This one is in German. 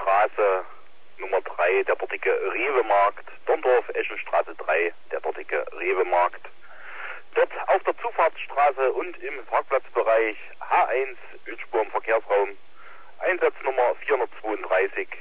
Straße Nummer 3, der dortige Rewe-Markt. Dorndorf, Eschenstraße 3, der dortige Rewe-Markt. Dort auf der Zufahrtsstraße und im Parkplatzbereich H1, Ölspur im Verkehrsraum. Einsatznummer 432